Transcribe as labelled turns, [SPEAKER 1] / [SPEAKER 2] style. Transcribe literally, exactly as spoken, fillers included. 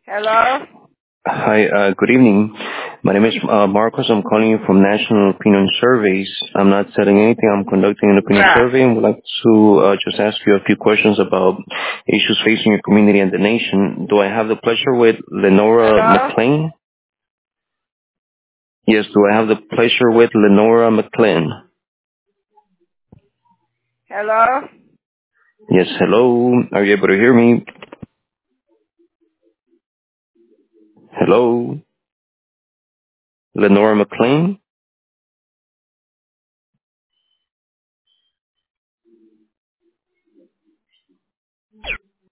[SPEAKER 1] Hello?
[SPEAKER 2] Hi, uh, good evening. My name is uh, Marcos. I'm calling you from National Opinion Surveys. I'm not selling anything. I'm conducting an opinion
[SPEAKER 1] Yeah.
[SPEAKER 2] survey and would like to uh, just ask you a few questions about issues facing your community and the nation. Do I have the pleasure with Lenora
[SPEAKER 1] Hello?
[SPEAKER 2] McLean? Yes, do I have the pleasure with Lenora McLean?
[SPEAKER 1] Hello?
[SPEAKER 2] Yes, hello. Are you able to hear me? Hello? Lenora McLean?